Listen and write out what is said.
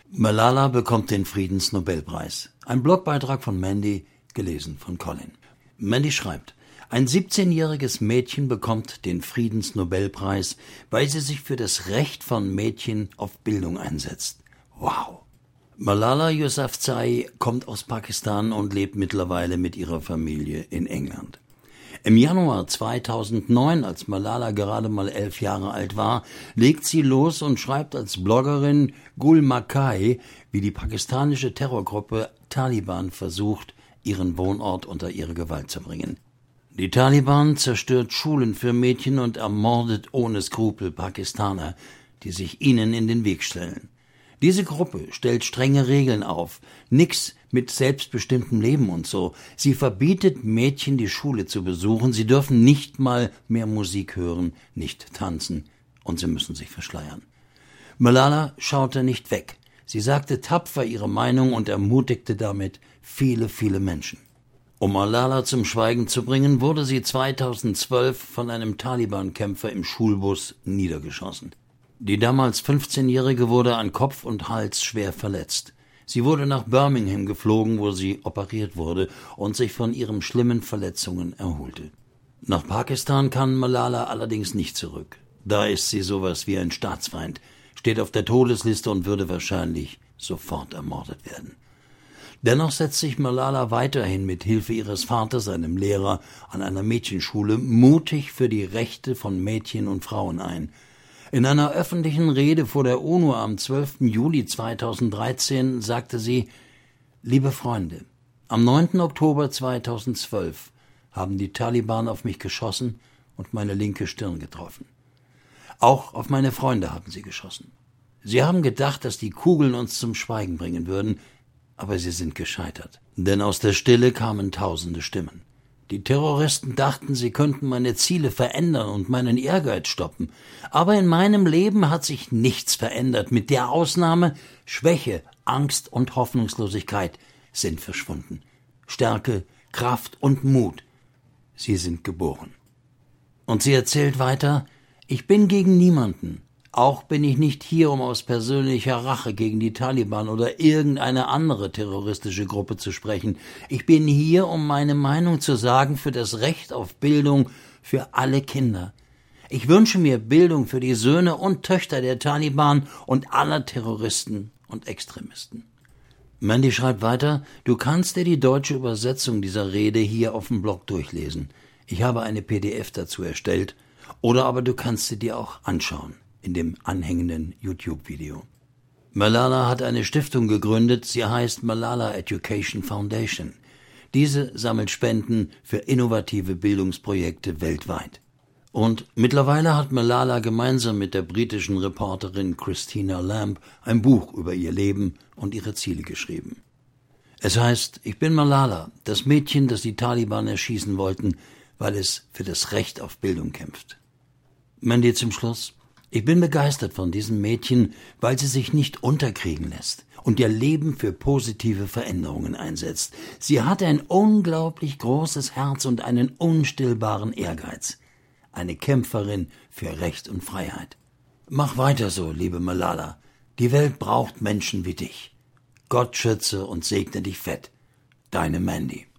Malala bekommt den Friedensnobelpreis. Ein Blogbeitrag von Mandy, gelesen von Colin. Mandy schreibt: Ein 17-jähriges Mädchen bekommt den Friedensnobelpreis, weil sie sich für das Recht von Mädchen auf Bildung einsetzt. Wow! Malala Yousafzai kommt aus Pakistan und lebt mittlerweile mit ihrer Familie in England. Im Januar 2009, als Malala gerade mal 11 Jahre alt war, legt sie los und schreibt als Bloggerin Gul Makai, wie die pakistanische Terrorgruppe Taliban versucht, ihren Wohnort unter ihre Gewalt zu bringen. Die Taliban zerstört Schulen für Mädchen und ermordet ohne Skrupel Pakistaner, die sich ihnen in den Weg stellen. Diese Gruppe stellt strenge Regeln auf, nix mit selbstbestimmtem Leben und so. Sie verbietet Mädchen, die Schule zu besuchen, sie dürfen nicht mal mehr Musik hören, nicht tanzen und sie müssen sich verschleiern. Malala schaute nicht weg. Sie sagte tapfer ihre Meinung und ermutigte damit viele, viele Menschen. Um Malala zum Schweigen zu bringen, wurde sie 2012 von einem Taliban-Kämpfer im Schulbus niedergeschossen. Die damals 15-Jährige wurde an Kopf und Hals schwer verletzt. Sie wurde nach Birmingham geflogen, wo sie operiert wurde und sich von ihren schlimmen Verletzungen erholte. Nach Pakistan kann Malala allerdings nicht zurück. Da ist sie sowas wie ein Staatsfeind, steht auf der Todesliste und würde wahrscheinlich sofort ermordet werden. Dennoch setzt sich Malala weiterhin mit Hilfe ihres Vaters, einem Lehrer an einer Mädchenschule, mutig für die Rechte von Mädchen und Frauen ein. In einer öffentlichen Rede vor der UNO am 12. Juli 2013 sagte sie: Liebe Freunde, am 9. Oktober 2012 haben die Taliban auf mich geschossen und meine linke Stirn getroffen. Auch auf meine Freunde haben sie geschossen. Sie haben gedacht, dass die Kugeln uns zum Schweigen bringen würden, aber sie sind gescheitert. Denn aus der Stille kamen tausende Stimmen. Die Terroristen dachten, sie könnten meine Ziele verändern und meinen Ehrgeiz stoppen. Aber in meinem Leben hat sich nichts verändert. Mit der Ausnahme, Schwäche, Angst und Hoffnungslosigkeit sind verschwunden. Stärke, Kraft und Mut, sie sind geboren. Und sie erzählt weiter: Ich bin gegen niemanden. Auch bin ich nicht hier, um aus persönlicher Rache gegen die Taliban oder irgendeine andere terroristische Gruppe zu sprechen. Ich bin hier, um meine Meinung zu sagen für das Recht auf Bildung für alle Kinder. Ich wünsche mir Bildung für die Söhne und Töchter der Taliban und aller Terroristen und Extremisten. Mandy schreibt weiter: Du kannst dir die deutsche Übersetzung dieser Rede hier auf dem Blog durchlesen. Ich habe eine PDF dazu erstellt. Oder aber du kannst sie dir auch anschauen in dem anhängenden YouTube-Video. Malala hat eine Stiftung gegründet, sie heißt Malala Education Foundation. Diese sammelt Spenden für innovative Bildungsprojekte weltweit. Und mittlerweile hat Malala gemeinsam mit der britischen Reporterin Christina Lamb ein Buch über ihr Leben und ihre Ziele geschrieben. Es heißt: Ich bin Malala, das Mädchen, das die Taliban erschießen wollten, weil es für das Recht auf Bildung kämpft. Mandy zum Schluss: Ich bin begeistert von diesem Mädchen, weil sie sich nicht unterkriegen lässt und ihr Leben für positive Veränderungen einsetzt. Sie hat ein unglaublich großes Herz und einen unstillbaren Ehrgeiz. Eine Kämpferin für Recht und Freiheit. Mach weiter so, liebe Malala. Die Welt braucht Menschen wie dich. Gott schütze und segne dich fett. Deine Mandy.